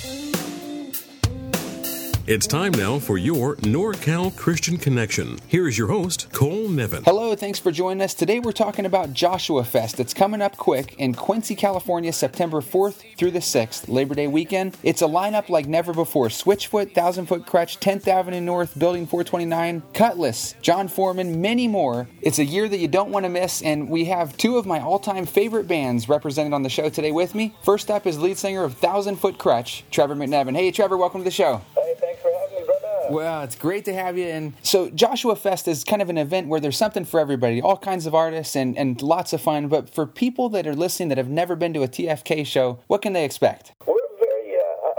It's time now for your NorCal Christian Connection. Here is your host, Cole Nevin. Hello, thanks for joining us. Today we're talking about Joshua Fest. It's coming up quick in Quincy, California, September 4th through the 6th, Labor Day weekend. It's a lineup like never before. Switchfoot, 1000-Foot Crutch, 10th Avenue North, Building 429, Cutlass, John Foreman, many more. It's a year that you don't want to miss, and we have two of my all-time favorite bands represented on the show today with me. First up is lead singer of 1000-Foot Crutch, Trevor McNevin. Hey, Trevor, welcome to the show. Hey, thanks for having me, brother. Well, it's great to have you. And so Joshua Fest is kind of an event where there's something for everybody, all kinds of artists and lots of fun. But for people that are listening that have never been to a TFK show, what can they expect? We're very,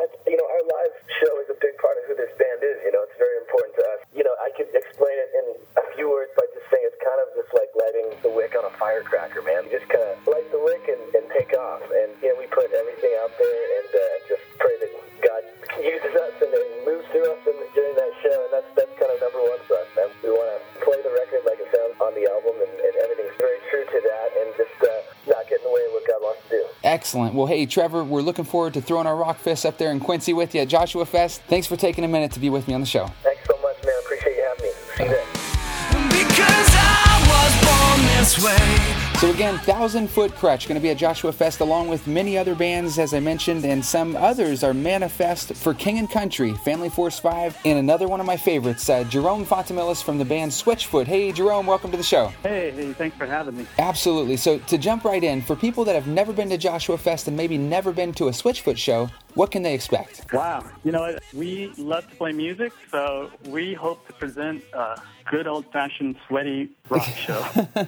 our live show is a big part of who this band is. It's very important to us. I could explain it in a few words by just saying it's kind of just like lighting the wick on a firecracker, man. You just kind of light the wick and take off. And, we put everything out there and just pray that God uses us and moves through us during that show. And that's kind of number one for us, man. We want to play the record like it sounds on the album, and everything's very true to that, and just not get in the way of what God wants to do. Excellent. Well, hey, Trevor, we're looking forward to throwing our rock fist up there in Quincy with you at Joshua Fest. Thanks for taking a minute to be with me on the show. Thanks so much, man. Appreciate you having me. See you there. Because I was born this way. So again, 1000-Foot Crutch going to be at Joshua Fest along with many other bands, as I mentioned, and some others are Manifest for King and Country, Family Force 5, and another one of my favorites, Jerome Fontamilis from the band Switchfoot. Hey, Jerome, welcome to the show. Hey, thanks for having me. Absolutely. So to jump right in, for people that have never been to Joshua Fest and maybe never been to a Switchfoot show, what can they expect? Wow. We love to play music, so we hope to present a good old-fashioned sweaty rock show.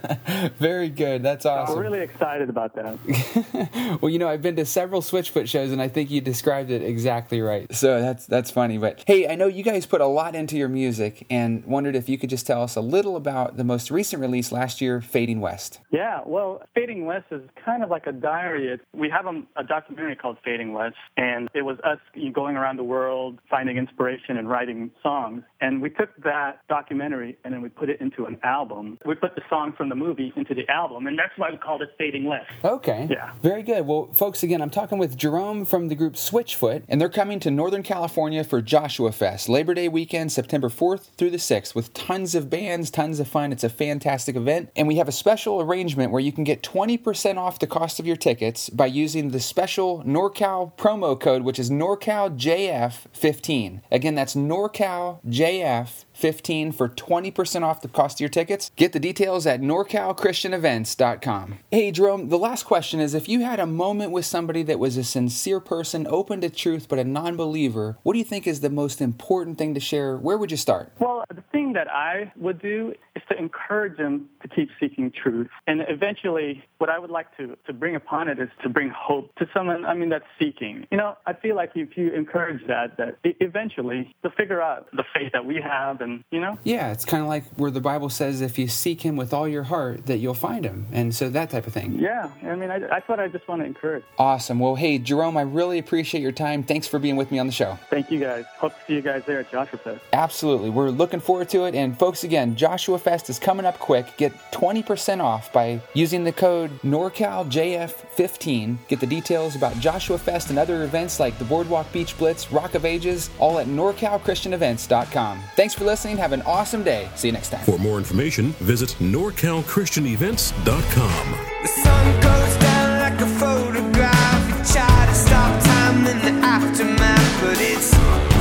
Very good. That's awesome. We're really excited about that. Well, I've been to several Switchfoot shows, and I think you described it exactly right. So that's funny. But hey, I know you guys put a lot into your music, and wondered if you could just tell us a little about the most recent release last year, Fading West. Yeah, well, Fading West is kind of like a diary. We have a documentary called Fading West, and it was us going around the world, finding inspiration and writing songs. And we took that documentary and then we put it into an album. We put the song from the movie into the album, and that's why we called it Fading West. Okay. Yeah. Very good. Well, folks, again, I'm talking with Jerome from the group Switchfoot, and they're coming to Northern California for Joshua Fest, Labor Day weekend, September 4th through the 6th, with tons of bands, tons of fun. It's a fantastic event. And we have a special arrangement where you can get 20% off the cost of your tickets by using the special NorCal promo code, which is NorCalJF15. Again, that's NorCalJF15 for 20% off the cost of your tickets. Get the details at NorCalChristianEvents.com. Hey, Jerome, the last question is, if you had a moment with somebody that was a sincere person, open to truth, but a non-believer, what do you think is the most important thing to share? Where would you start? Well, the thing that I would do is to encourage them to keep seeking truth. And eventually, what I would like to bring upon it is to bring hope to someone, that's seeking. I feel like if you encourage that eventually they'll figure out the faith that we have and. Yeah, it's kind of like where the Bible says if you seek him with all your heart, that you'll find him. And so that type of thing. Yeah, that's what I just want to encourage. Awesome. Well, hey, Jerome, I really appreciate your time. Thanks for being with me on the show. Thank you, guys. Hope to see you guys there at Joshua Fest. Absolutely. We're looking forward to it. And folks, again, Joshua Fest is coming up quick. Get 20% off by using the code NorCalJF15. Get the details about Joshua Fest and other events like the Boardwalk Beach Blitz, Rock of Ages, all at NorCalChristianEvents.com. Thanks for listening. Have an awesome day. See you next time. For more information, visit NorCalChristianEvents.com. The sun goes down like a photograph. You try to stop time in the aftermath, but it's